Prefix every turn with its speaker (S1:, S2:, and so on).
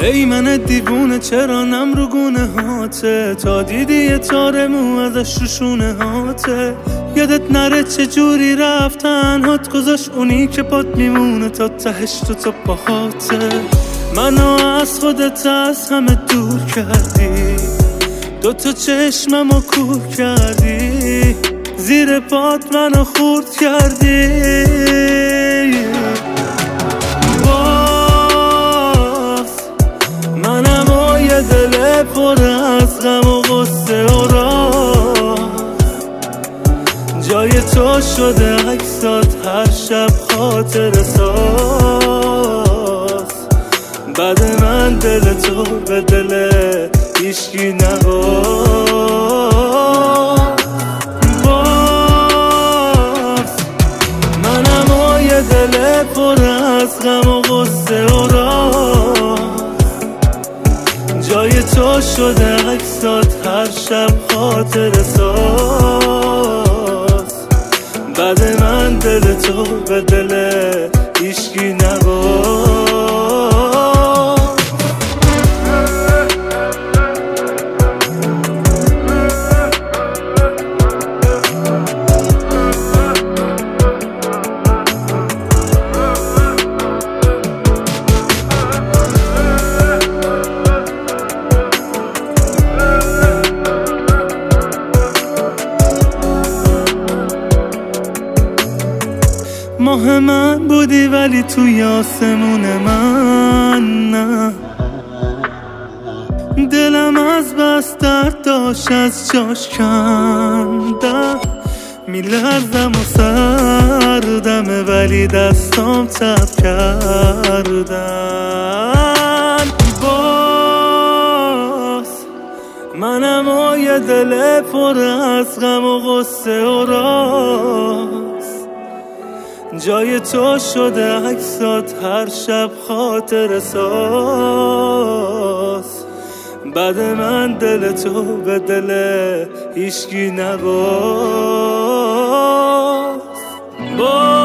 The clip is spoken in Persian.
S1: ای من دیوونه چرا نم رو گونه هاته، تا دیدی یه تار مو ازش رو شونه هاته. یادت نره چه جوری رفتن هات، گذاشت اونی که پات میمونه تا تهش تا پاهاته. منو از خودت از همه دور کردی، دوتا چشممو کور کردی، زیر پات منو خورد کردی. باز منم و یه دل پر از غم و غصه و راز، جای تو شده عکسات هر شب خاطر ساز. بعد من دل تو به دل هیچکی نباز. منم و یه دل پر از غم و غصه و راز، جای تو شده عکسات هر شب خاطر ساز. بعد من دل تو به دل هیچکی نباز. ماه من بودی ولی توی آسمون من نه، دلم از بس درد داشت از جاش کنده. میلرزم و سردمه ولی دستام تب کردن. باز منم و یه دل پر از غم و غصه و راز، جای تو شده عکسات هر شب خاطر ساز. بعد من دل تو به دل هیچکی نباز.